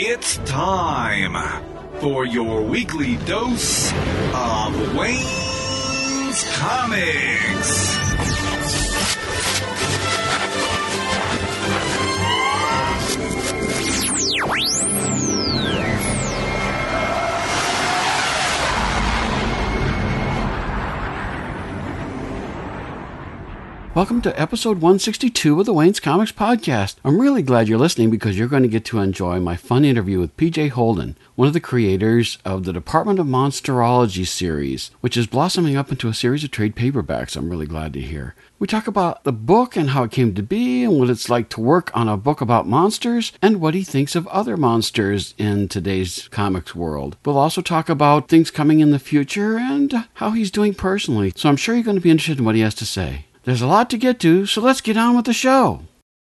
It's time for your weekly dose of Wayne's Comics. Welcome to episode 162 of the Wayne's Comics Podcast. I'm really glad you're listening because you're going to get to enjoy my fun interview with PJ Holden, one of the creators of the Department of Monsterology series, which is blossoming up into a series of trade paperbacks I'm really glad to hear. We talk about the book and how it came to be and what it's like to work on a book about monsters and what he thinks of other monsters in today's comics world. We'll also talk about things coming in the future and how he's doing personally, so I'm sure you're going to be interested in what he has to say. There's a lot to get to, so let's get on with the show.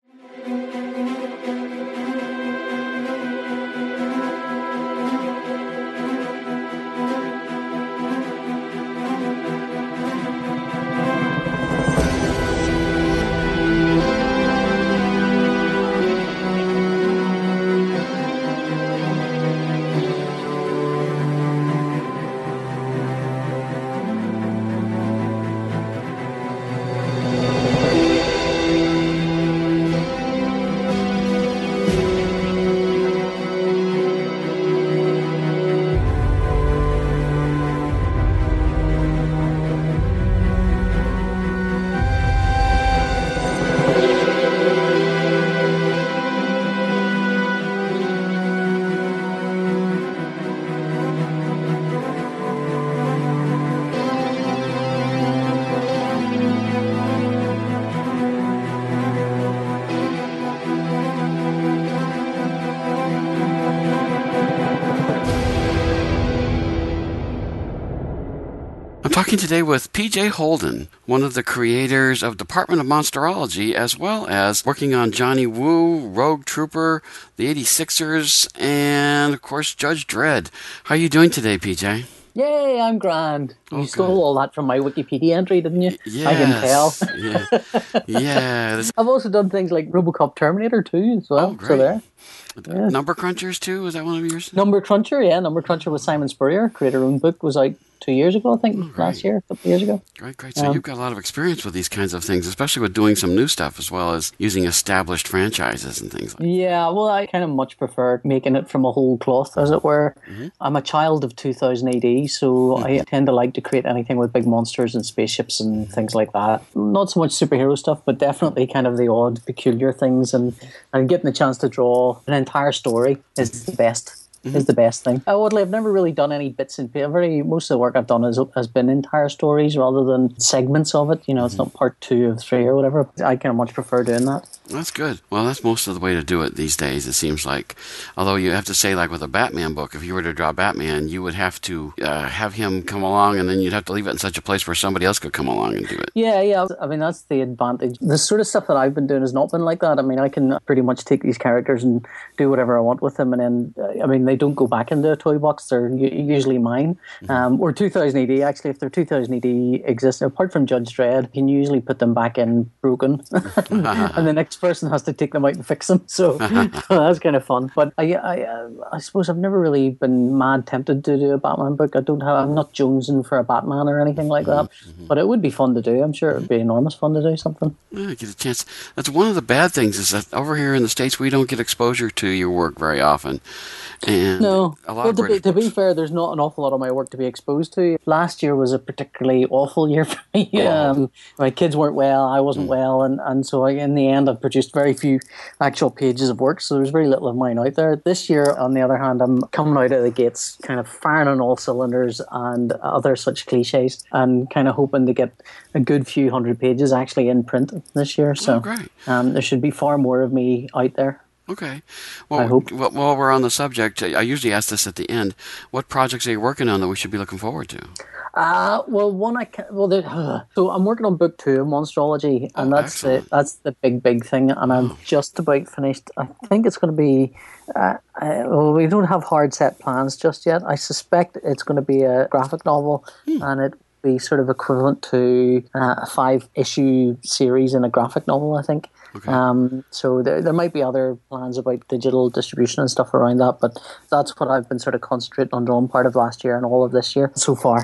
Talking today with PJ Holden, one of the creators of Department of Monsterology, as well as working on Johnny Woo, Rogue Trooper, the 86ers, and, of course, Judge Dredd. How are you doing today, PJ? Yay, I'm grand. You stole all that from my Wikipedia entry, didn't you? Yes. I can tell. Yeah. I've also done things like RoboCop Terminator 2 as well. Oh, great. So there. Yeah. Number Crunchers too? Was that one of yours? Number Cruncher, yeah. Number Cruncher with Simon Spurrier. Creator own book was out 2 years ago, I think. Last year, a couple of years ago. Great. So you've got a lot of experience with these kinds of things, especially with doing some new stuff as well as using established franchises and things like that. Yeah, well, I kind of much prefer making it from a whole cloth, as it were. Mm-hmm. I'm a child of 2000 AD, so I tend to like to create anything with big monsters and spaceships and things like that. Not so much superhero stuff, but definitely kind of the odd peculiar things, and getting the chance to draw an entire story is the best. Is the best thing. Oddly, I've never really done any bits and pieces. Most of the work I've done has been entire stories rather than segments of it. You know, it's not part 2 of 3 or whatever. I kind of much prefer doing that. That's good. Well, that's most of the way to do it these days, it seems like. Although you have to say, like with a Batman book, if you were to draw Batman, you would have to have him come along, and then you'd have to leave it in such a place where somebody else could come along and do it. Yeah. I mean, that's the advantage. The sort of stuff that I've been doing has not been like that. I mean, I can pretty much take these characters and do whatever I want with them, and then, they don't go back into a toy box. They're usually mine. Or 2000 AD, actually. If they're 2000 AD exist, apart from Judge Dredd, you can usually put them back in broken. And the next person has to take them out and fix them. So that's kind of fun. But I suppose I've never really been mad tempted to do a Batman book. I'm not jonesing for a Batman or anything like that. But it would be fun to do. I'm sure it would be enormous fun to do something. Yeah, get a chance. That's one of the bad things is that over here in the States, we don't get exposure to your work very often. And no. To be fair, there's not an awful lot of my work to be exposed to. Last year was a particularly awful year for me. My kids weren't well, I wasn't well, and so in the end I've produced very few actual pages of work, so there's very little of mine out there. This year, on the other hand, I'm coming out of the gates kind of firing on all cylinders and other such cliches, and kind of hoping to get a good few hundred pages actually in print this year. So great. There should be far more of me out there. Okay. Well, I hope. While we're on the subject, I usually ask this at the end. What projects are you working on that we should be looking forward to? So I'm working on book 2 of Monsterology, and that's the big thing, and I'm just about finished. I think it's going to be. We don't have hard set plans just yet. I suspect it's going to be a graphic novel, and it be sort of equivalent to a 5-issue series in a graphic novel, I think. Okay. So there might be other plans about digital distribution and stuff around that, but that's what I've been sort of concentrating on drawing part of last year and all of this year so far.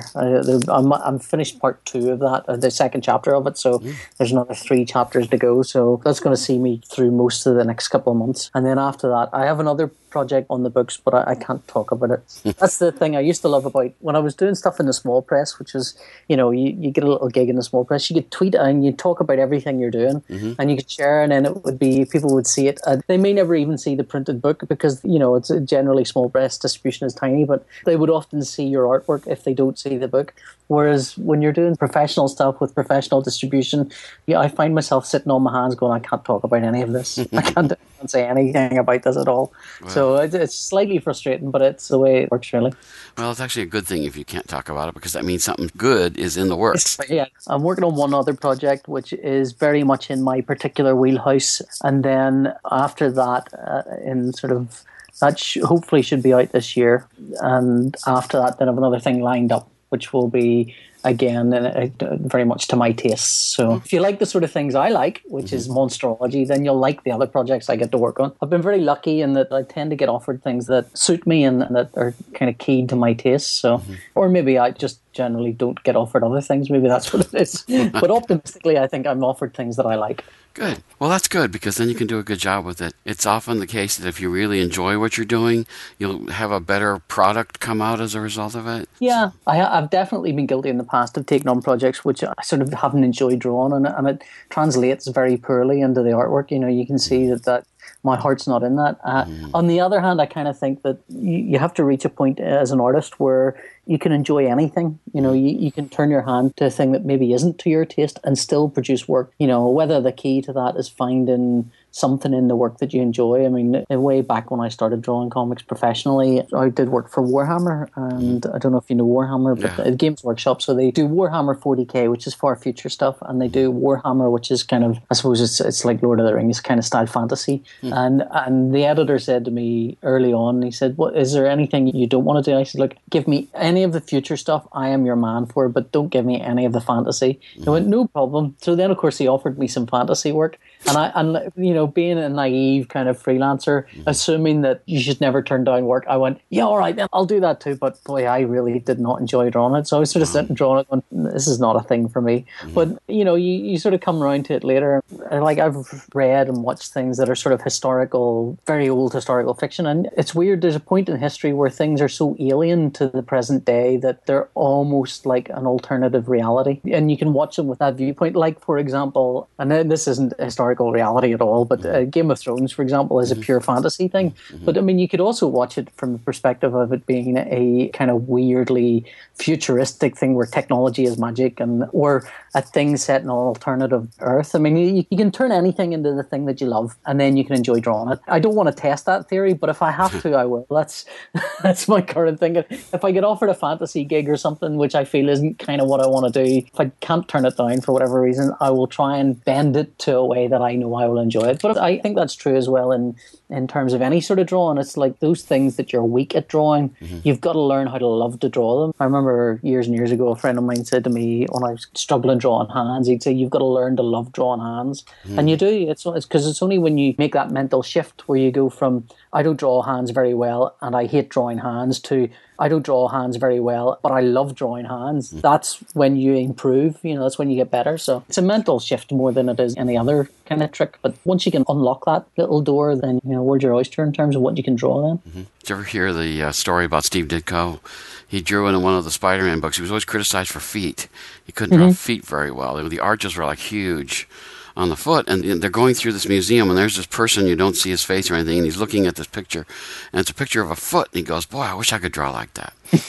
I'm finished part 2 of that, the second chapter of it, so there's another 3 chapters to go, so that's going to see me through most of the next couple of months. And then after that, I have another project on the books, but I can't talk about it. That's the thing I used to love about when I was doing stuff in the small press, which is, you get a little gig in the small press, you could tweet and you talk about everything you're doing, and you could share, and then it would be, people would see it. They may never even see the printed book because, it's generally small press distribution is tiny, but they would often see your artwork if they don't see the book. Whereas when you're doing professional stuff with professional distribution, I find myself sitting on my hands going, I can't talk about any of this. I can't say anything about this at all. Wow. So it's slightly frustrating, but it's the way it works, really. Well, it's actually a good thing if you can't talk about it, because that means something good is in the works. Yeah, I'm working on one other project, which is very much in my particular wheelhouse. And then after that, in sort of, that hopefully should be out this year. And after that, then I have another thing lined up, which will be, again, very much to my tastes. So if you like the sort of things I like, which is monsterology, then you'll like the other projects I get to work on. I've been very lucky in that I tend to get offered things that suit me and that are kind of keyed to my tastes. So, or maybe I just generally don't get offered other things. Maybe that's what it is. But optimistically, I think I'm offered things that I like. Good. Well, that's good, because then you can do a good job with it. It's often the case that if you really enjoy what you're doing, you'll have a better product come out as a result of it. Yeah, I've definitely been guilty in the past of taking on projects which I sort of haven't enjoyed drawing, and it translates very poorly into the artwork. You can see that my heart's not in that. On the other hand, I kind of think that you have to reach a point as an artist where you can enjoy anything. You can turn your hand to a thing that maybe isn't to your taste and still produce work. Whether the key to that is finding something in the work that you enjoy. I mean, way back when I started drawing comics professionally, I did work for Warhammer, and I don't know if you know Warhammer, but Games Workshop, so they do Warhammer 40k, which is far future stuff, and they do Warhammer, which is kind of, I suppose it's like Lord of the Rings kind of style fantasy. And the editor said to me early on, he said, "What is there anything you don't want to do?" I said, "Look, give me any of the future stuff, I am your man for, but don't give me any of the fantasy." He went, "No problem." So then, of course, he offered me some fantasy work, and being a naive kind of freelancer, assuming that you should never turn down work, I went, "Yeah, all right, then I'll do that too." But boy, I really did not enjoy drawing it. So I was sort of sitting drawing it, going, "This is not a thing for me." But you sort of come around to it later. Like, I've read and watched things that are sort of historical, very old historical fiction, and it's weird. There's a point in history where things are so alien to the present day that they're almost like an alternative reality, and you can watch them with that viewpoint. Like, for example, and this isn't historical reality at all, but Game of Thrones, for example, is a pure fantasy thing. But I mean, you could also watch it from the perspective of it being a kind of weirdly futuristic thing where technology is magic, or a thing set in an alternative Earth. I mean, you can turn anything into the thing that you love, and then you can enjoy drawing it. I don't want to test that theory, but if I have to, I will. That's my current thinking. If I get offered a fantasy gig or something which I feel isn't kind of what I want to do, if I can't turn it down for whatever reason, I will try and bend it to a way that I know I will enjoy it. But I think that's true as well in terms of any sort of drawing. It's like those things that you're weak at drawing, you've got to learn how to love to draw them. I remember years and years ago, a friend of mine said to me when I was struggling drawing hands, he'd say, "You've got to learn to love drawing hands." And you do. It's because it's only when you make that mental shift where you go from, "I don't draw hands very well and I hate drawing hands," to, "I don't draw hands very well, but I love drawing hands." That's when you improve, that's when you get better. So it's a mental shift more than it is any other kind of trick. But once you can unlock that little door, then, world's your oyster in terms of what you can draw then. Did you ever hear the story about Steve Ditko? He drew in one of the Spider-Man books. He was always criticized for feet. He couldn't draw feet very well. The arches were like huge on the foot, and they're going through this museum, and there's this person, you don't see his face or anything, and he's looking at this picture, and it's a picture of a foot, and he goes, "Boy, I wish I could draw like that."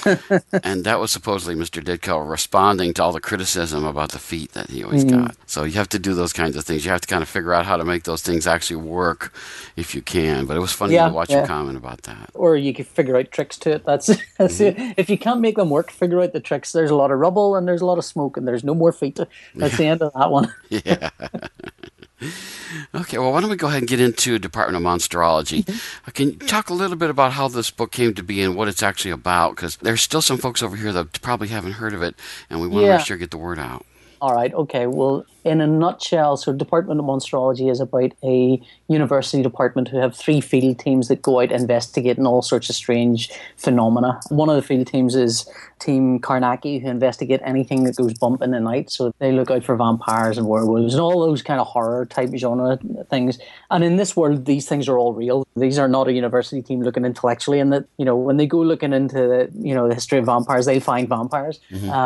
And that was supposedly Mr. Ditko responding to all the criticism about the feet that he always got. So you have to do those kinds of things. You have to kind of figure out how to make those things actually work if you can. But it was funny to watch you comment about that. Or you could figure out tricks to it. That's it. If you can't make them work, figure out the tricks. There's a lot of rubble and there's a lot of smoke and there's no more feet. That's the end of that one. Yeah. Okay, well, why don't we go ahead and get into Department of Monsterology? Can you talk a little bit about how this book came to be and what it's actually about? Because there's still some folks over here that probably haven't heard of it, and we want to Yeah. make sure to get the word out. All right. Okay. Well, in a nutshell, so Department of Monsterology is about a university department who have 3 field teams that go out investigating all sorts of strange phenomena. One of the field teams is Team Karnaki, who investigate anything that goes bump in the night. So they look out for vampires and werewolves and all those kind of horror type genre things. And in this world, these things are all real. These are not a university team looking intellectually. And that, when they go looking into the history of vampires, they'll find vampires.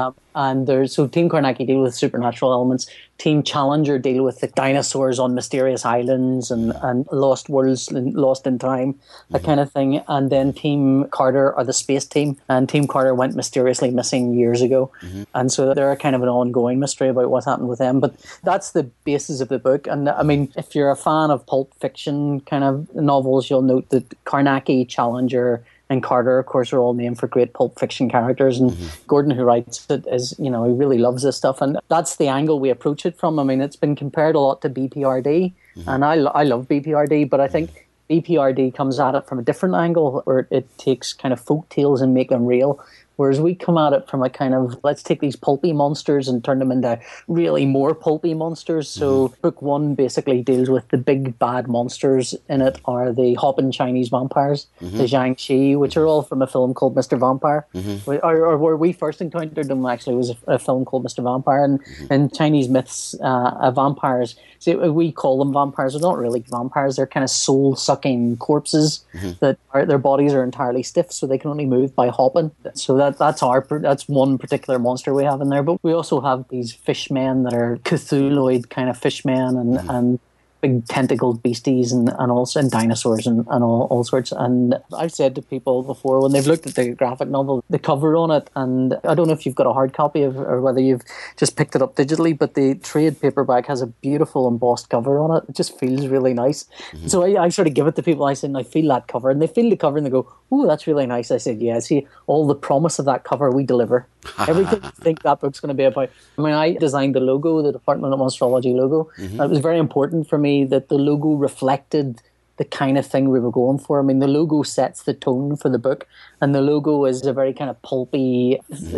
So Team Karnaki deal with supernatural elements. Team Challenger deal with the dinosaurs on mysterious islands and lost worlds, lost in time, that kind of thing. And then Team Carter are the space team, and Team Carter went mysteriously missing years ago. And so they're kind of an ongoing mystery about what happened with them. But that's the basis of the book. And I mean, if you're a fan of pulp fiction kind of novels, you'll note that Karnaki, Challenger, and Carter, of course, are all named for great pulp fiction characters. And Gordon, who writes it, he really loves this stuff. And that's the angle we approach it from. I mean, it's been compared a lot to BPRD. And I love BPRD, but I think BPRD comes at it from a different angle, where it takes kind of folk tales and make them real. Whereas we come at it from a kind of, let's take these pulpy monsters and turn them into really more pulpy monsters. So book 1 basically deals with the big bad monsters in it are the hopping Chinese vampires, the Jiangxi, which are all from a film called Mr. Vampire. Or where we first encountered them actually was a film called Mr. Vampire. And in Chinese myths, vampires, so we call them vampires. They're not really vampires. They're kind of soul-sucking corpses that their bodies are entirely stiff, so they can only move by hopping. So that's one particular monster we have in there. But we also have these fishmen that are Cthulhuid kind of fishmen and big tentacled beasties and dinosaurs and all sorts. And I've said to people before when they've looked at the graphic novel, the cover on it, and I don't know if you've got a hard copy of or whether you've just picked it up digitally, but the trade paperback has a beautiful embossed cover on it. It just feels really nice. So I sort of give it to people. I said, I feel that cover, and they feel the cover and they go, "Ooh, that's really nice." I said, "Yeah, see, all the promise of that cover we deliver. Everything you think that book's going to be about." I mean, I designed the logo, the Department of Monsterology logo. It was very important for me that the logo reflected the kind of thing we were going for. I mean, the logo sets the tone for the book, and the logo is a very kind of pulpy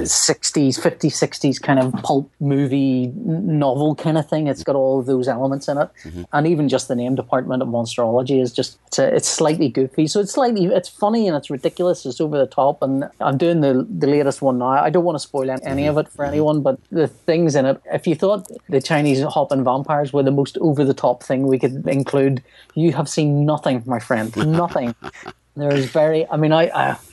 60s, 50s, 60s kind of pulp movie novel kind of thing. It's got all of those elements in it. And even just the name Department of Monsterology is just, it's slightly goofy. So it's funny and it's ridiculous. It's over the top. And I'm doing the latest one now. I don't want to spoil any of it for anyone, but the things in it, if you thought the Chinese hopping vampires were the most over the top thing we could include, you have seen nothing, my friend. Nothing. There's very, I mean,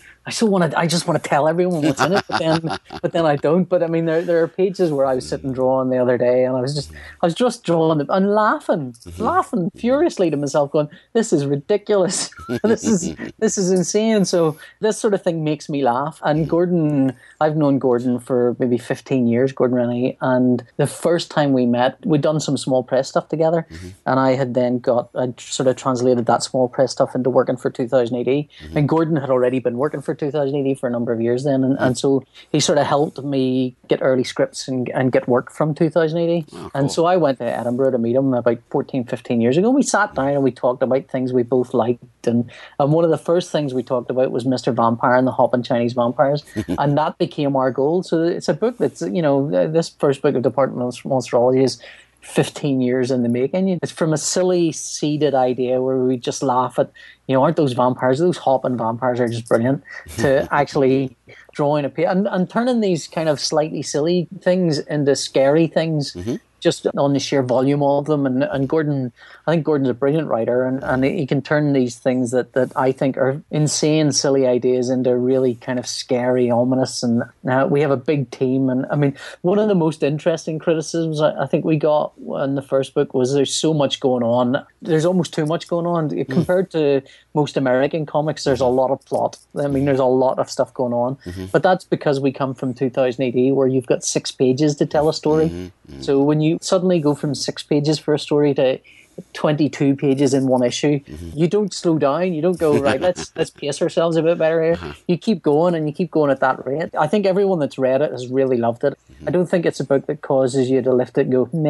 I just want to tell everyone what's in it, but then I don't. But I mean, there are pages where I was sitting drawing the other day, and I was just drawing and laughing furiously to myself, going, "This is ridiculous. this is insane." So this sort of thing makes me laugh. And Gordon, I've known Gordon for maybe 15 years, Gordon Rennie, and the first time we met, we'd done some small press stuff together, and I had then I sort of translated that small press stuff into working for 2000 AD, and Gordon had already been working for 2000 AD for a number of years then, and so he sort of helped me get early scripts and get work from 2000 AD. Oh, cool. And so I went to Edinburgh to meet him about 14, 15 years ago, and we sat down and we talked about things we both liked, and one of the first things we talked about was Mr. Vampire and the hopping Chinese vampires, and that became our goal. So it's a book that's, this first book of Department of Monsterology is 15 years in the making. It's from a silly, seeded idea where we just laugh at, aren't those vampires, those hopping vampires are just brilliant, to actually drawing a page and turning these kind of slightly silly things into scary things. Just on the sheer volume of them. And Gordon, I think Gordon's a brilliant writer, and he can turn these things that I think are insane, silly ideas into really kind of scary, ominous. And now we have a big team. And I mean, one of the most interesting criticisms I think we got in the first book was there's so much going on. There's almost too much going on. Compared to most American comics, there's a lot of plot. I mean, there's a lot of stuff going on. But that's because we come from 2000 AD where you've got 6 pages to tell a story. So when you suddenly go from 6 pages for a story to 22 pages in one issue, you don't slow down. You don't go, right, let's pace ourselves a bit better here. You keep going and you keep going at that rate. I think everyone that's read it has really loved it. I don't think it's a book that causes you to lift it and go, meh.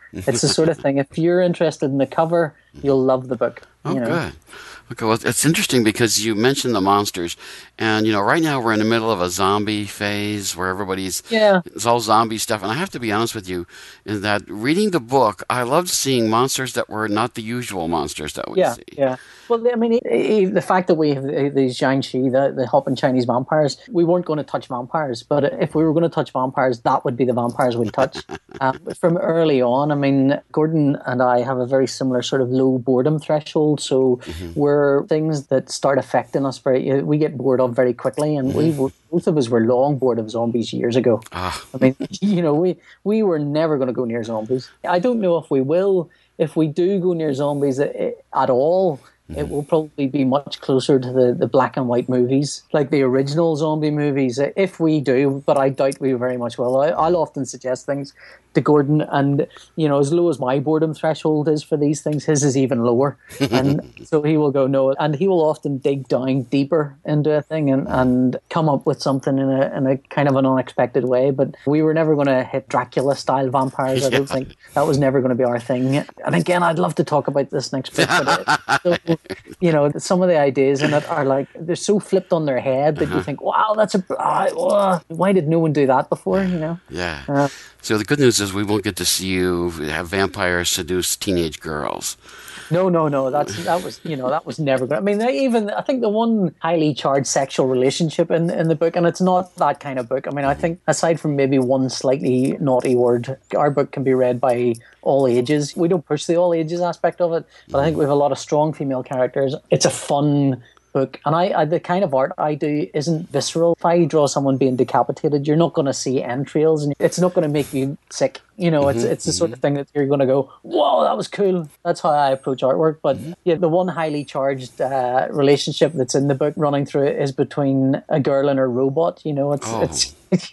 It's the sort of thing, if you're interested in the cover, you'll love the book. Oh, good. Okay, well, it's interesting because you mentioned the monsters, and right now we're in the middle of a zombie phase where it's all zombie stuff. And I have to be honest with you, in that reading the book, I loved seeing monsters that were not the usual monsters that we see. Yeah. Well, I mean, the fact that we have these Jiangshi, the hopping Chinese vampires, we weren't going to touch vampires, but if we were going to touch vampires, that would be the vampires we'd touch. From early on, I mean, Gordon and I have a very similar sort of low boredom threshold, so we're things that start affecting us we get bored of very quickly, and both of us were long bored of zombies years ago. I mean, we were never going to go near zombies. I don't know if we will. If we do go near zombies at all, it will probably be much closer to the black and white movies, like the original zombie movies, if we do, but I doubt we very much will. I'll often suggest things to Gordon, and as low as my boredom threshold is for these things, his is even lower. And so he will go no, and he will often dig down deeper into a thing and come up with something in a kind of an unexpected way. But we were never going to hit Dracula style vampires. I don't think that was never going to be our thing. And again, I'd love to talk about this next book, but some of the ideas in it are like, they're so flipped on their head that you think, wow, why did no one do that before? Yeah. So the good news is we won't get to see you have vampires seduce teenage girls. No. That was never good. I mean, I think the one highly charged sexual relationship in the book, and it's not that kind of book. I mean, I think aside from maybe one slightly naughty word, our book can be read by all ages. We don't push the all ages aspect of it, but I think we have a lot of strong female characters. It's a fun book, and I the kind of art I do isn't visceral. If I draw someone being decapitated, you're not going to see entrails, and it's not going to make you sick. It's the sort of thing that you're going to go, whoa, that was cool. That's how I approach artwork. But the one highly charged relationship that's in the book running through it is between a girl and her robot. It's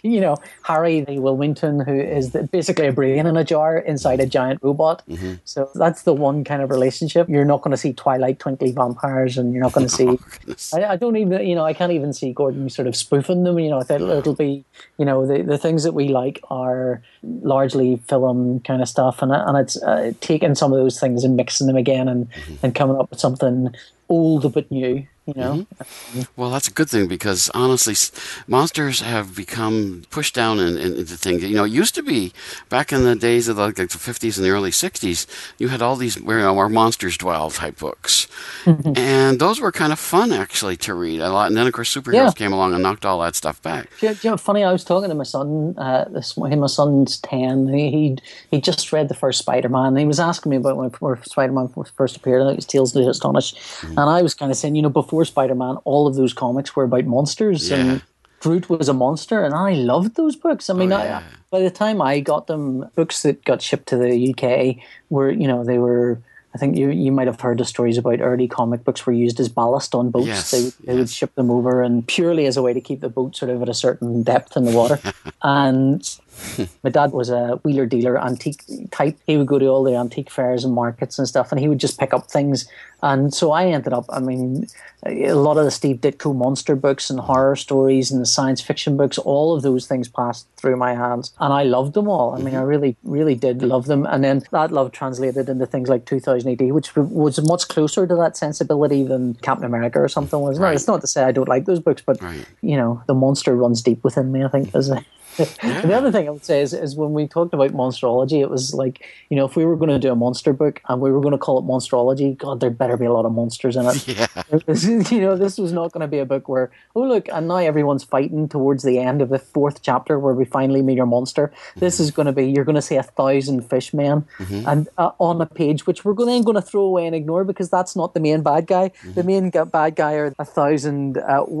Harry the Wilmington, who is basically a brain in a jar inside a giant robot. So that's the one kind of relationship. You're not going to see Twilight twinkly vampires, and you're not going to see I don't even I can't even see Gordon sort of spoofing them. It'll be the things that we like are largely film kind of stuff, and it's taking some of those things and mixing them again and coming up with something old but new. Well, that's a good thing, because honestly, monsters have become pushed down into things. It used to be back in the days of the 50s and the early 60s, you had all these where monsters dwell type books, and those were kind of fun actually to read a lot. And then of course superheroes came along and knocked all that stuff back. Funny, I was talking to my son this morning. My son's 10. He just read the first Spider-Man, and he was asking me about when Spider-Man first appeared. I think it was Tales to Astonish, and I was kind of saying, before Spider-Man, all of those comics were about monsters, and Groot was a monster, and I loved those books. I mean, by the time I got them, books that got shipped to the UK were, they were. I think you might have heard the stories about early comic books were used as ballast on boats. Yes, they would ship them over, and purely as a way to keep the boat sort of at a certain depth in the water. And my dad was a wheeler dealer, antique type. He would go to all the antique fairs and markets and stuff, and he would just pick up things. And so I ended up, a lot of the Steve Ditko monster books and horror stories and the science fiction books, all of those things passed through my hands, and I loved them all. I mean, I really, really did love them. And then that love translated into things like 2000 AD, which was much closer to that sensibility than Captain America or something. It's not to say I don't like those books, but, the monster runs deep within me, I think, is it? And the other thing I would say is when we talked about monsterology, it was like, if we were going to do a monster book and we were going to call it monsterology, God, there better be a lot of monsters in it. Yeah. This was not going to be a book where, oh, look, and now everyone's fighting towards the end of the 4th chapter where we finally meet our monster. This is going to be, you're going to see 1,000 fishmen and on a page, which we're then going to throw away and ignore because that's not the main bad guy. The main bad guy are 1,000,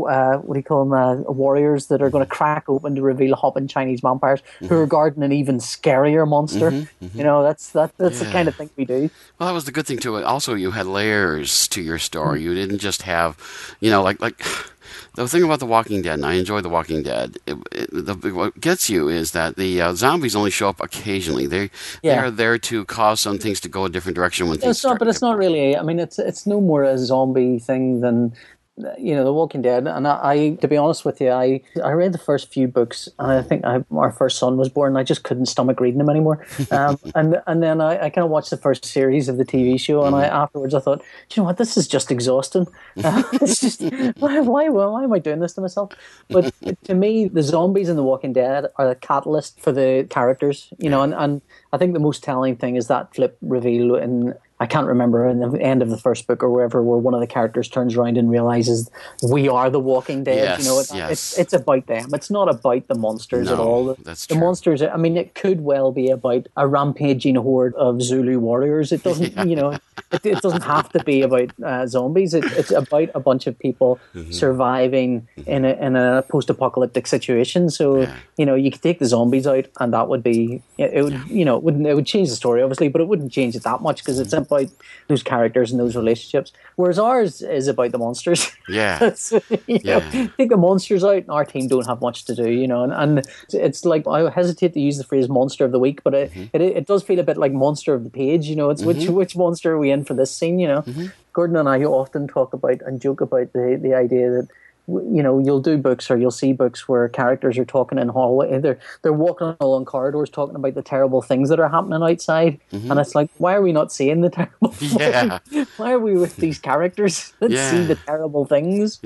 warriors that are going to crack open to reveal hopping Chinese vampires who are guarding an even scarier monster. That's the kind of thing we do. Well, that was the good thing too. Also, you had layers to your story. You didn't just have, like the thing about The Walking Dead, and I enjoy The Walking Dead, what gets you is that the zombies only show up occasionally. They are there to cause some things to go a different direction when things start. But it's not really. I mean, it's no more a zombie thing than The Walking Dead, and I to be honest with you, I read the first few books, and I think our first son was born, and I just couldn't stomach reading them anymore. And then I kind of watched the first series of the TV show, and afterwards I thought, do you know what, this is just exhausting. It's just why am I doing this to myself? But to me, the zombies in The Walking Dead are the catalyst for the characters, and I think the most telling thing is that flip reveal in, I can't remember, in the end of the first book or wherever, where one of the characters turns around and realizes we are the Walking Dead. Yes, it's about them. It's not about the monsters at all. That's true. The monsters, I mean, it could well be about a rampaging horde of Zulu warriors. It doesn't, it doesn't have to be about zombies. It's about a bunch of people surviving in a post-apocalyptic situation. So, you could take the zombies out, and that would be, it would change the story, obviously, but it wouldn't change it that much because it's about those characters and those relationships, whereas ours is about the monsters. So, take the monsters out, and our team don't have much to do, and it's like, I hesitate to use the phrase monster of the week, but it does feel a bit like monster of the page. It's which monster are we in for this scene. Gordon and I often talk about and joke about the idea that you'll do books, or you'll see books where characters are talking in hallway. They're walking along corridors talking about the terrible things that are happening outside, and it's like, why are we not seeing the terrible things? Why are we with these characters that see the terrible things?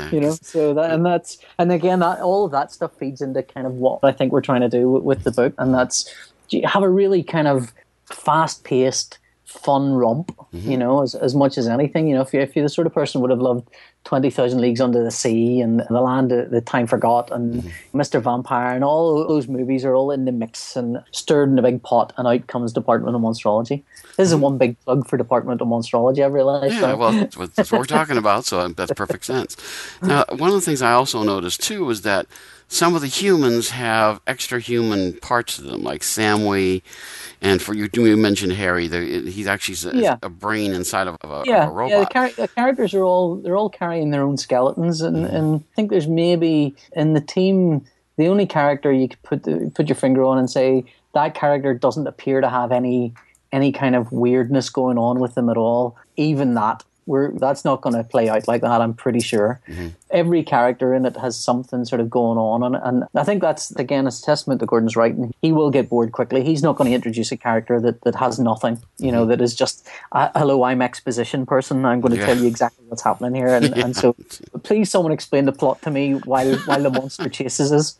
So and again, all of that stuff feeds into kind of what I think we're trying to do with the book, and that's have a really kind of fast-paced, fun romp, as much as anything. If you're the sort of person who would have loved 20,000 Leagues Under the Sea and The Land That Time Forgot and Mr. Vampire, and all those movies are all in the mix and stirred in a big pot, and out comes Department of Monsterology. This is one big plug for Department of Monsterology, I've realized. Yeah, well, that's what we're talking about, so that's perfect sense. Now, one of the things I also noticed, too, is that some of the humans have extra human parts to them, like Samway, and you mentioned Harry. He's actually a brain inside of a robot. Yeah, the characters are all carrying their own skeletons, and I think there's maybe in the team the only character you could put your finger on and say that character doesn't appear to have any kind of weirdness going on with them at all. Even that's not going to play out like that, I'm pretty sure. Every character in it has something sort of going on, and I think that's, again, a testament to Gordon's writing. He will get bored quickly. He's not going to introduce a character that has nothing, that is just, hello, I'm exposition person, I'm going to tell you exactly what's happening here, and so please someone explain the plot to me while the monster chases us.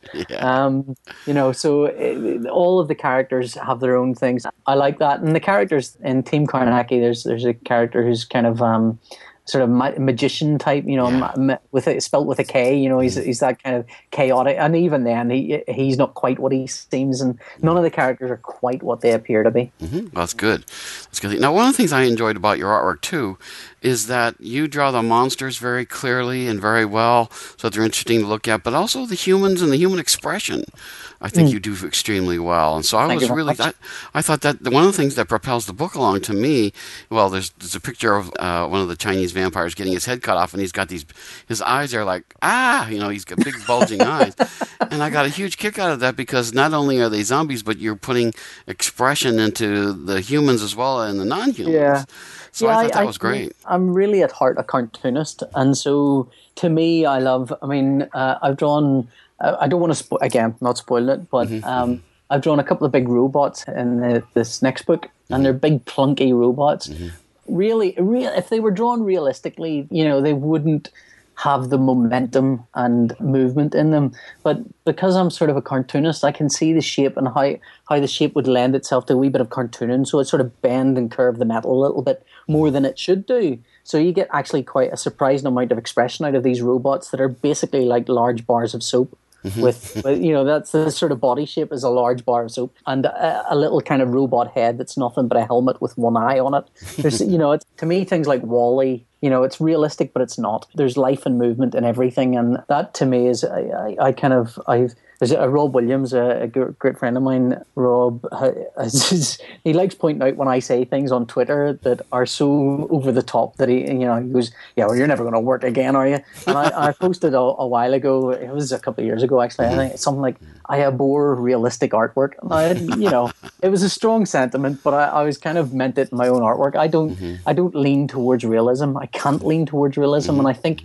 So all of the characters have their own things. I like that, and the characters in Team Carnacki, there's a character who's kind of sort of magician type, spelt with a K. He's that kind of chaotic, and even then he's not quite what he seems, and none of the characters are quite what they appear to be. Well, that's good. Now, one of the things I enjoyed about your artwork too is that you draw the monsters very clearly and very well, so they're interesting to look at, but also the humans and the human expression. I think you do extremely well, and so I thought that one of the things that propels the book along to me, well, there's a picture of one of the Chinese vampires getting his head cut off, and he's got his eyes are like, he's got big bulging eyes, and I got a huge kick out of that because not only are they zombies, but you're putting expression into the humans as well and the non-humans. Yeah. So I thought that was great. I'm really at heart a cartoonist, and so to me, I've drawn. I don't want to not spoiling it, but I've drawn a couple of big robots in this next book, and they're big clunky robots. Really, if they were drawn realistically, they wouldn't have the momentum and movement in them. But because I'm sort of a cartoonist, I can see the shape and how the shape would lend itself to a wee bit of cartooning. So it sort of bend and curve the metal a little bit more than it should do. So you get actually quite a surprising amount of expression out of these robots that are basically like large bars of soap. With that's the sort of body shape is a large bar of soap, and a little kind of robot head that's nothing but a helmet with one eye on it. There's it's, to me, things like WALL-E, it's realistic, but it's not. There's life and movement in everything, and that to me is there's Rob Williams, a great friend of mine. Rob, he likes pointing out when I say things on Twitter that are so over the top that he goes, well, you're never going to work again, are you? And I posted a while ago, it was a couple of years ago actually, I think it's something like, I abhor realistic artwork. And it was a strong sentiment, but I was kind of meant it in my own artwork. I don't lean towards realism. I can't lean towards realism, and I think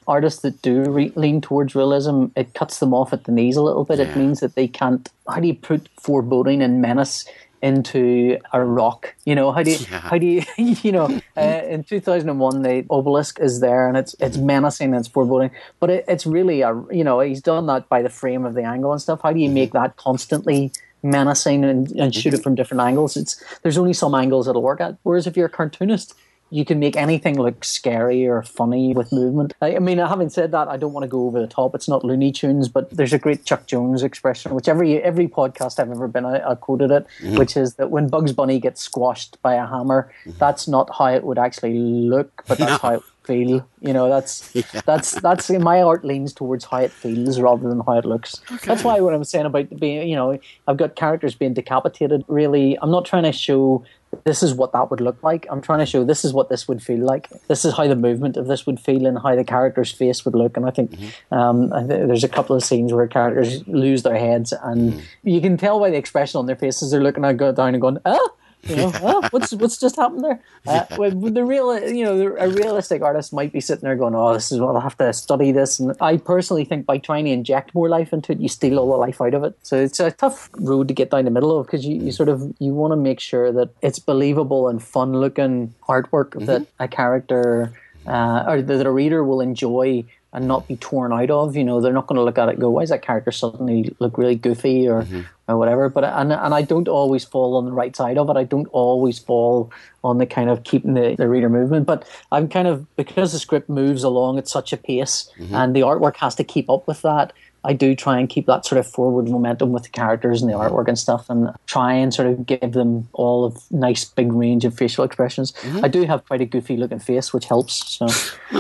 artists that do lean towards realism, it cuts them off at the knees a little bit. It means that they can't. How do you put foreboding and menace into a rock? You know, how do you you know, in 2001 the obelisk is there and it's menacing and it's foreboding, but it's really he's done that by the frame of the angle and stuff. How do you make that constantly menacing and shoot it from different angles? There's only some angles it'll work at, whereas if you're a cartoonist, you can make anything look scary or funny with movement. I mean, having said that, I don't want to go over the top. It's not Looney Tunes, but there's a great Chuck Jones expression, which every podcast I've ever been, I quoted it, which is that when Bugs Bunny gets squashed by a hammer, that's not how it would actually look, but that's how it would feel. You know, that's my art leans towards how it feels rather than how it looks. Okay. That's why what I'm saying about being, you know, I've got characters being decapitated. Really, I'm not trying to show this is what that would look like. I'm trying to show this is what this would feel like. This is how the movement of this would feel and how the character's face would look. And I think there's a couple of scenes where characters lose their heads, and you can tell by the expression on their faces they're looking down and going, you know, what's just happened there? A realistic artist might be sitting there going, this is what I'll have to study this. And I personally think by trying to inject more life into it, you steal all the life out of it. So it's a tough road to get down the middle of, because you want to make sure that it's believable and fun looking artwork that a character or that a reader will enjoy and not be torn out of. You know, they're not going to look at it and go, why does that character suddenly look really goofy or whatever? But and I don't always fall on the right side of it. I don't always fall on the kind of keeping the reader movement. But I'm kind of, because the script moves along at such a pace and the artwork has to keep up with that, I do try and keep that sort of forward momentum with the characters and the artwork and stuff, and try and sort of give them all a nice big range of facial expressions. I do have quite a goofy looking face, which helps. So.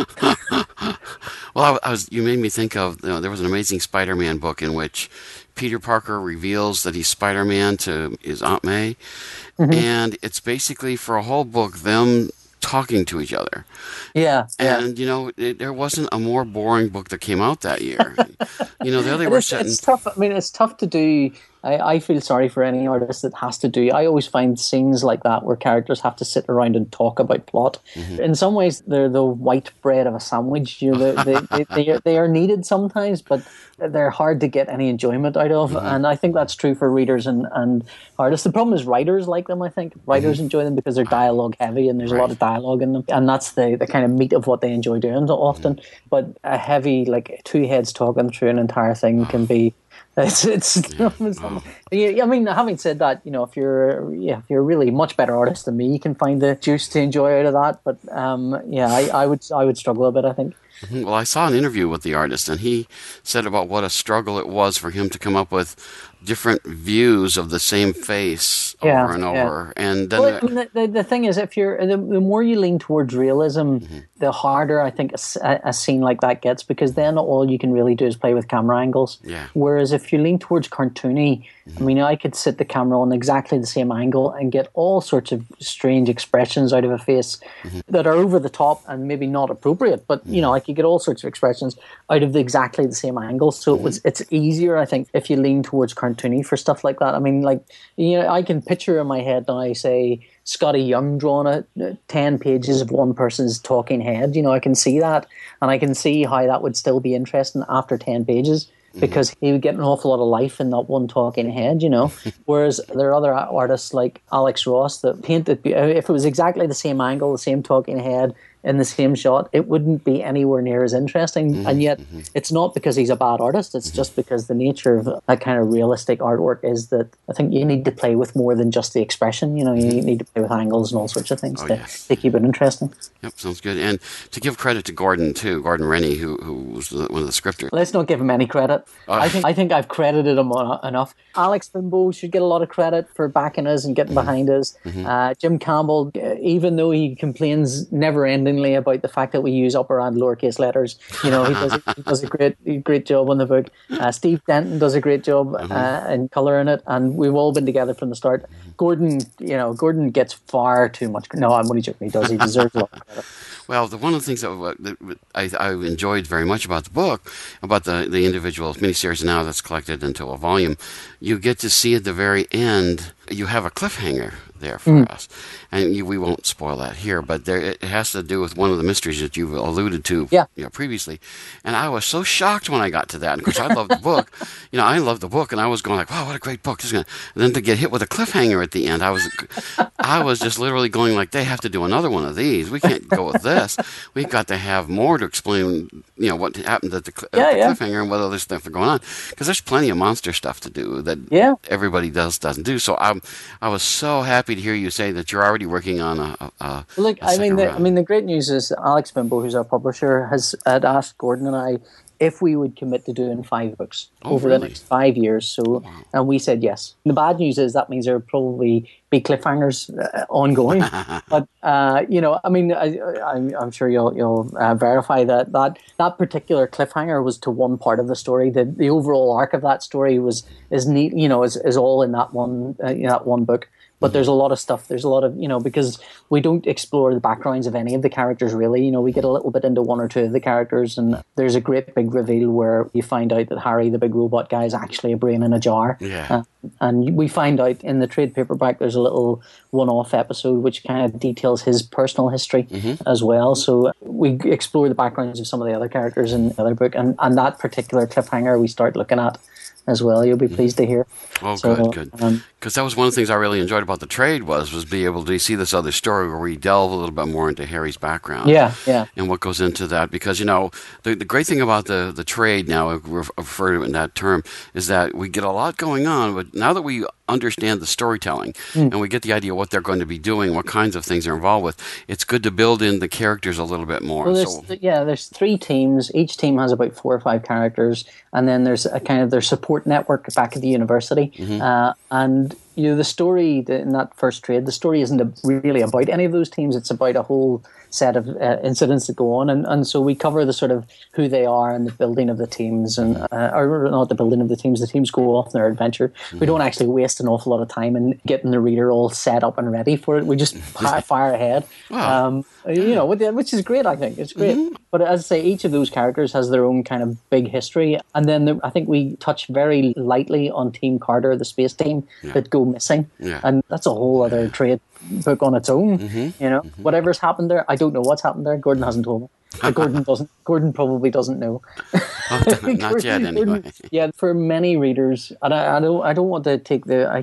Well, you made me think of, there was an Amazing Spider-Man book in which Peter Parker reveals that he's Spider-Man to his Aunt May, and it's basically for a whole book them talking to each other. Yeah. And, you know, there wasn't a more boring book that came out that year. You know, it's tough. I mean, it's tough to do. I feel sorry for any artist that has to do. I always find scenes like that where characters have to sit around and talk about plot. In some ways, they're the white bread of a sandwich. You know, they are needed sometimes, but they're hard to get any enjoyment out of. And I think that's true for readers and artists. The problem is writers like them. I think writers enjoy them because they're dialogue heavy and there's a lot of dialogue in them, and that's the kind of meat of what they enjoy doing often. But a heavy, like two heads talking through an entire thing can be. I mean, having said that, you know, if you're a really much better artist than me, you can find the juice to enjoy out of that. But I would struggle a bit, I think. Well, I saw an interview with the artist, and he said about what a struggle it was for him to come up with different views of the same face over and over. And then the thing is, if you're the more you lean towards realism, the harder I think a scene like that gets, because then all you can really do is play with camera angles. Whereas if you lean towards cartoony, I mean, I could sit the camera on exactly the same angle and get all sorts of strange expressions out of a face that are over the top and maybe not appropriate, but you know, I could get all sorts of expressions out of exactly the same angle. So it's easier, I think, if you lean towards cartoony for stuff like that. I mean, like, you know, I can picture in my head now, say, Scotty Young drawing 10 pages of one person's talking head. You know, I can see that, and I can see how that would still be interesting after 10 pages. Because he would get an awful lot of life in that one talking head, you know. Whereas there are other artists like Alex Ross that painted, if it was exactly the same angle, the same talking head in the same shot, it wouldn't be anywhere near as interesting. And yet it's not because he's a bad artist, it's just because the nature of that kind of realistic artwork is that I think you need to play with more than just the expression. You know, you need to play with angles and all sorts of things to keep it interesting. Yep, sounds good. And to give credit to Gordon too, Gordon Rennie, who was one of the scripters. Let's not give him any credit. I think I've credited him enough. Alex Bimbo should get a lot of credit for backing us and getting behind us. Jim Campbell, even though he complains never-endingly about the fact that we use upper and lowercase letters, you know, he does a great job on the book. Steve Denton does a great job in colouring it, and we've all been together from the start. Gordon gets far too much. No, I'm only joking. He deserves a lot of credit. Well, one of the things that I enjoyed very much about the book, about the individual miniseries now that's collected into a volume, you get to see at the very end, you have a cliffhanger there for us. And we won't spoil that here, but it has to do with one of the mysteries that you've alluded to previously. And I was so shocked when I got to that, because I love the book. I love the book, and I was going like, wow, what a great book. And then to get hit with a cliffhanger at the end, I was just literally going like, they have to do another one of these. We can't go with this. We've got to have more to explain, what happened at the cliffhanger and what other stuff are going on. Because there's plenty of monster stuff to do that everybody doesn't do. So I was so happy to hear you say that you're already working on a look. I mean, the great news is Alex Bimbo, who's our publisher, had asked Gordon and I if we would commit to doing 5 books over the next 5 years. So, and we said yes. The bad news is that means there will probably be cliffhangers ongoing. But I'm sure you'll verify that particular cliffhanger was to one part of the story. The overall arc of that story is neat. Is all in that one book. But there's a lot of stuff. There's a lot of, because we don't explore the backgrounds of any of the characters, really. We get a little bit into one or two of the characters, and there's a great big reveal where you find out that Harry, the big robot guy, is actually a brain in a jar. Yeah. And we find out in the trade paperback there's a little one-off episode which kind of details his personal history as well. So we explore the backgrounds of some of the other characters in the other book, and that particular cliffhanger we start looking at as well. You'll be pleased to hear. Oh, good. Because that was one of the things I really enjoyed about the trade was be able to see this other story where we delve a little bit more into Harry's background. Yeah. And what goes into that. Because, the great thing about the trade now, we refer to it in that term, is that we get a lot going on, but now that we understand the storytelling and we get the idea what they're going to be doing, what kinds of things they're involved with, it's good to build in the characters a little bit more. Well, there's 3 teams. Each team has about 4 or 5 characters, and then there's a kind of their support network back at the university. And the story in that first trade, the story isn't really about any of those teams. It's about a whole set of incidents that go on, and so we cover the sort of who they are and the building of the teams, and or not the building of the teams. The teams go off on their adventure. We don't actually waste an awful lot of time in getting the reader all set up and ready for it. We just fire ahead. Wow. Which is great. I think it's great. But as I say, each of those characters has their own kind of big history, and then I think we touch very lightly on Team Carter, the space team that go missing, and that's a whole other trade book on its own. Whatever's happened there, I don't know what's happened there. Gordon hasn't told me. Gordon doesn't. Gordon probably doesn't know. Not yet, anyway. For many readers, and I don't want to take I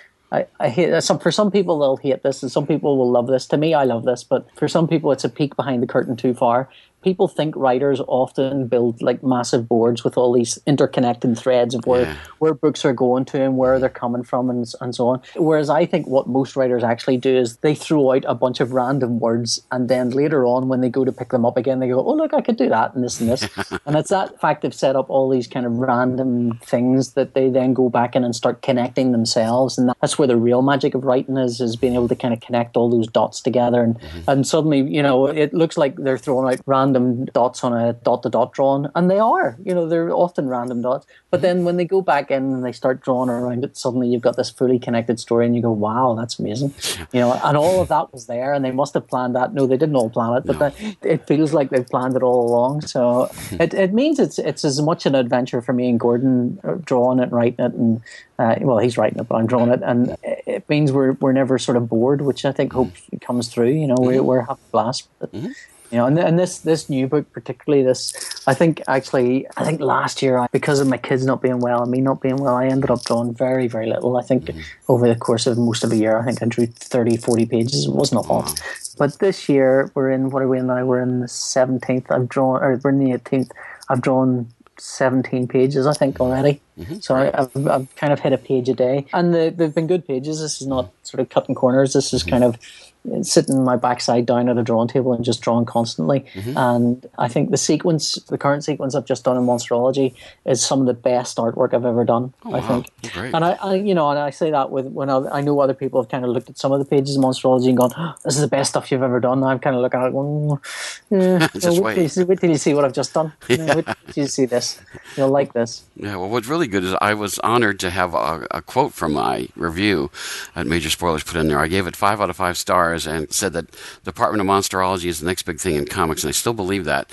hate for some people they'll hate this, and some people will love this. To me, I love this, but for some people, it's a peek behind the curtain too far. People think writers often build like massive boards with all these interconnected threads of where books are going to and where they're coming from and so on. Whereas I think what most writers actually do is they throw out a bunch of random words, and then later on when they go to pick them up again, they go, oh, look, I could do that and this and this. And it's that fact they've set up all these kind of random things that they then go back in and start connecting themselves. And that's where the real magic of writing is being able to kind of connect all those dots together. And suddenly, it looks like they're throwing out random dots on a dot-to-dot drawing, and they are. They're often random dots. But then when they go back in and they start drawing around it, suddenly you've got this fully connected story, and you go, wow, that's amazing. And all of that was there, and they must have planned that. No, they didn't all plan it, but it feels like they've planned it all along. So it means it's as much an adventure for me and Gordon drawing it and writing it, and he's writing it, but I'm drawing it, and it means we're never sort of bored, which I think hope comes through. We're having a blast with it. And this new book, particularly I think last year, because of my kids not being well and me not being well, I ended up drawing very, very little. I think over the course of most of a year, I think I drew 30, 40 pages. It wasn't a lot. But this year, what are we in now? We're in the 17th. We're in the 18th. I've drawn 17 pages, I think, already. So I've kind of hit a page a day. And they've been good pages. This is not sort of cutting corners. This is kind of sitting my backside down at a drawing table and just drawing constantly. And I think the current sequence I've just done in Monsterology is some of the best artwork I've ever done. I think. Great. And I say that when I know other people have kind of looked at some of the pages of Monsterology and gone, oh, this is the best stuff you've ever done. And I'm kind of looking at it going, just wait till you see what I've just done. Wait till you see this. You'll like this. Yeah, well, what's really good is I was honored to have a quote from my review at Major Spoilers put in there. I gave it 5 out of 5 stars and said that Department of Monsterology is the next big thing in comics, and I still believe that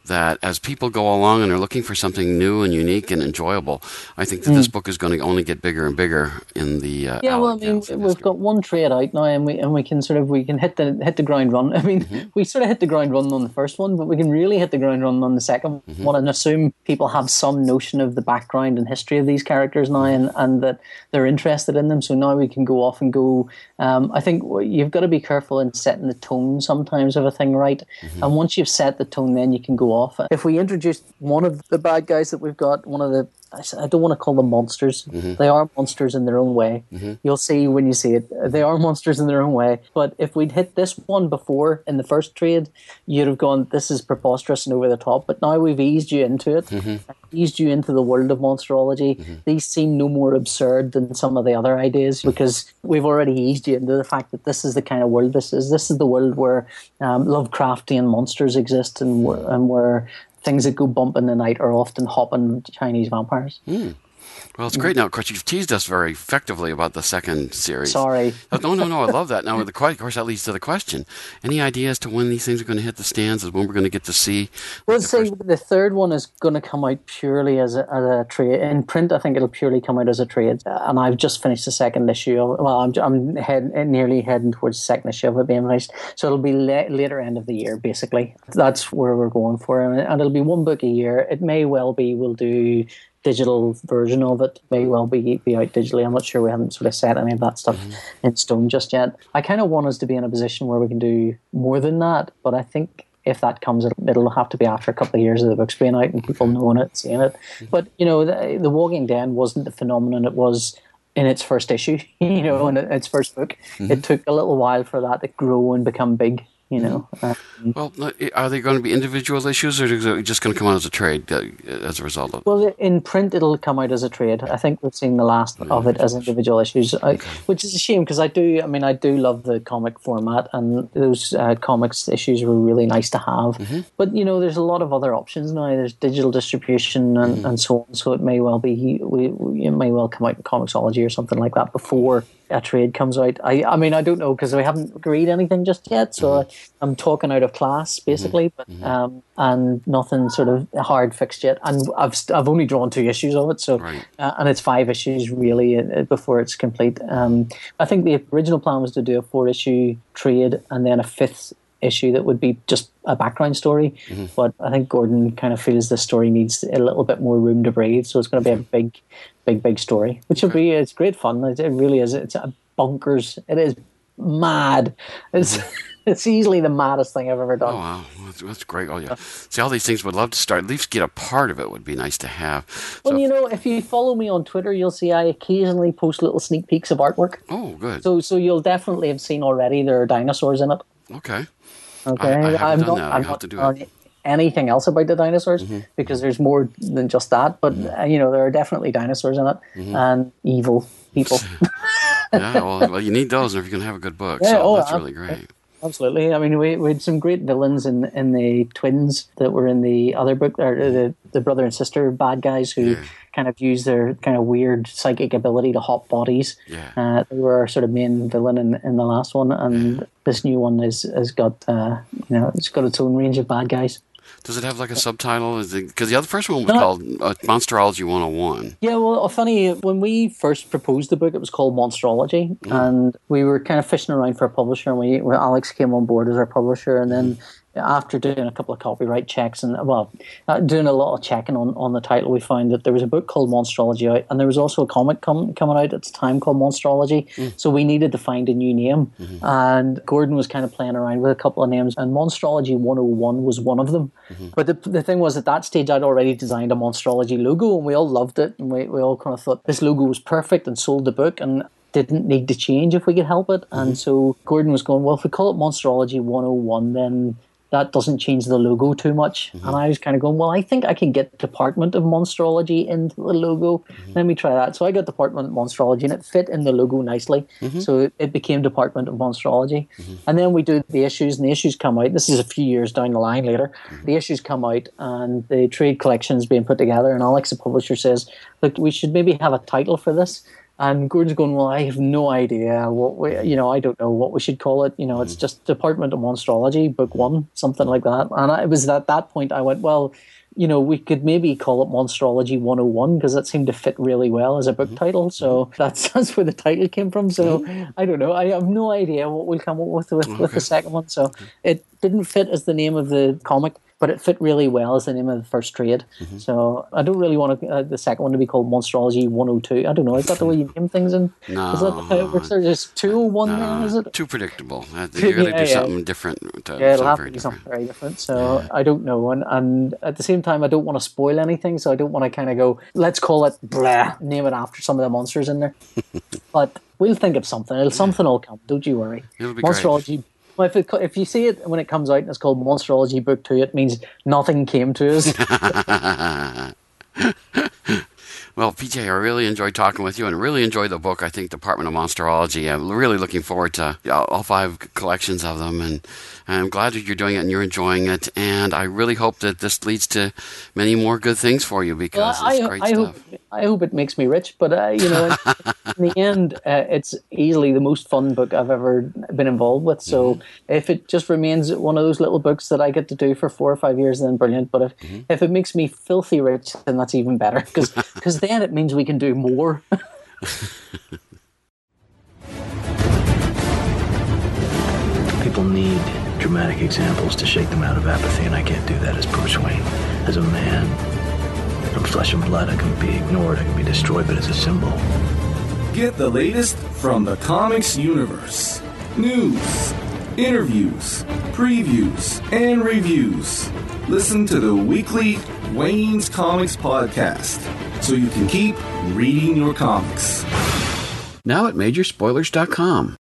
that as people go along and are looking for something new and unique and enjoyable, I think that this book is going to only get bigger and bigger in the we've got one trade out now, and we can hit the ground run. I mean, we sort of hit the ground run on the first one, but we can really hit the ground run on the second one, and assume people have some notion of the background and history of these characters now, and that they're interested in them. So now we can go off and go. I think you've got to be careful in setting the tone sometimes of a thing right, and once you've set the tone, then you can go off. If we introduce one of the bad guys that we've got, I don't want to call them monsters. They are monsters in their own way. You'll see when you see it. They are monsters in their own way. But if we'd hit this one before in the first trade, you'd have gone, this is preposterous and over the top. But now we've eased you into it, eased you into the world of monsterology. These seem no more absurd than some of the other ideas, because we've already eased you into the fact that this is the kind of world this is. This is the world where Lovecraftian monsters exist, and where things that go bump in the night are often hopping Chinese vampires. Well, it's great. Now, of course, you've teased us very effectively about the second series. Sorry. No, I love that. Now, of course, that leads to the question. Any idea as to when these things are going to hit the stands, as when we're going to get to see? Well, the third one is going to come out purely as a trade. In print, I think it'll purely come out as a trade. And I've just finished the second issue. I'm nearly heading towards the second issue of it being finished. So it'll be later end of the year, basically. That's where we're going for. And it'll be one book a year. It may well be we'll do digital version of it, may well be out digitally. I'm not sure. We haven't sort of set any of that stuff in stone just yet. I kind of want us to be in a position where we can do more than that, but I think if that comes, it'll have to be after a couple of years of the books being out and people knowing it, seeing it. But, The Walking Dead wasn't the phenomenon it was in its first issue, in its first book. It took a little while for that to grow and become big. Well, are they going to be individual issues, or is it just going to come out as a trade as a result of it? Well, in print, it'll come out as a trade. I think we've seen the last of it as individual issues, which is a shame, because I do love the comic format, and those comics issues were really nice to have. But, there's a lot of other options now. There's digital distribution and so on, so it may well be, it may well come out in Comixology or something like that before a trade comes out. I don't know, because we haven't agreed anything just yet, so I'm talking out of class basically, but and nothing sort of hard fixed yet. And I've only drawn 2 issues of it, so and it's 5 issues really before it's complete. I think the original plan was to do a 4-issue trade and then a 5th issue that would be just a background story, but I think Gordon kind of feels the story needs a little bit more room to breathe, so it's going to be a big story, which will be, it's great fun. It really is. It's a bonkers. It is mad. It's easily the maddest thing I've ever done. Oh, wow. That's great. Oh, yeah. See, all these things would love to start. At least get a part of it would be nice to have. Well, if you follow me on Twitter, you'll see I occasionally post little sneak peeks of artwork. Oh, good. So you'll definitely have seen already there are dinosaurs in it. Okay. I haven't done that. I have to do it. Anything else about the dinosaurs, because there's more than just that, but there are definitely dinosaurs in it, and evil people. Yeah, well, you need those if you're going to have a good book, so that's really great. Absolutely. I mean, we had some great villains in the twins that were in the other book, or the brother and sister bad guys who kind of use their kind of weird psychic ability to hop bodies. Yeah. They were our sort of main villain in the last one, and this new one has got it's got its own range of bad guys. Does it have like a subtitle? Because the other first one was called Monsterology 101. Yeah, well, funny, when we first proposed the book, it was called Monsterology, and we were kind of fishing around for a publisher, and Alex came on board as our publisher, and then after doing a couple of copyright checks and doing a lot of checking on the title, we found that there was a book called Monsterology out, and there was also a comic coming out at the time called Monsterology. So we needed to find a new name, and Gordon was kind of playing around with a couple of names, and Monsterology 101 was one of them. But the thing was, at that stage I'd already designed a Monsterology logo, and we all loved it, and we all kind of thought this logo was perfect and sold the book and didn't need to change if we could help it. And so Gordon was going, well, if we call it Monsterology 101, then that doesn't change the logo too much. And I was kind of going, well, I think I can get Department of Monsterology into the logo. Let me try that. So I got Department of Monsterology, and it fit in the logo nicely. So it became Department of Monsterology. And then we do the issues, and the issues come out. This is a few years down the line later. The issues come out, and the trade collection is being put together. And Alex, the publisher, says, look, we should maybe have a title for this. And Gordon's going, well, I have no idea what we, I don't know what we should call it. It's just Department of Monsterology, Book 1, something like that. And it was at that point I went, well, we could maybe call it Monsterology 101 because that seemed to fit really well as a book title. So that's where the title came from. So I don't know. I have no idea what we'll come up with the second one. So it didn't fit as the name of the comic, but it fit really well as the name of the first trade. So I don't really want the second one to be called Monsterology 102. I don't know. Is that the way you name things? Is that how it works? There's 201 now, is it? Too predictable. You got to do something different. It'll have to be something very different. So I don't know. And at the same time, I don't want to spoil anything. So I don't want to kind of go, let's call it blah, name it after some of the monsters in there. But we'll think of something. Something will come. Don't you worry. It'll be Monsterology. Great. Well, if you see it when it comes out and it's called Monsterology Book 2, it means nothing came to us. Well, PJ, I really enjoyed talking with you and really enjoyed the book. I think Department of Monsterology. I'm really looking forward to all 5 collections of them, and I'm glad that you're doing it and you're enjoying it. And I really hope that this leads to many more good things for you because it's great stuff. I hope it makes me rich, but in the end, it's easily the most fun book I've ever been involved with. So if it just remains one of those little books that I get to do for 4 or 5 years, then brilliant. But if it makes me filthy rich, then that's even better because then it means we can do more. People need dramatic examples to shake them out of apathy, and I can't do that as Bruce Wayne. As a man, from flesh and blood, I can be ignored, I can be destroyed, but as a symbol. Get the latest from the comics universe. News, interviews, previews, and reviews. Listen to the weekly Wayne's Comics podcast so you can keep reading your comics. Now at majorspoilers.com.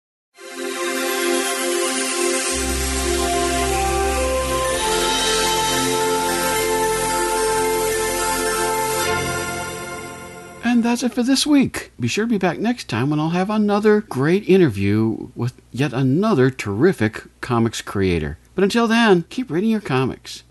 And that's it for this week. Be sure to be back next time when I'll have another great interview with yet another terrific comics creator. But until then, keep reading your comics.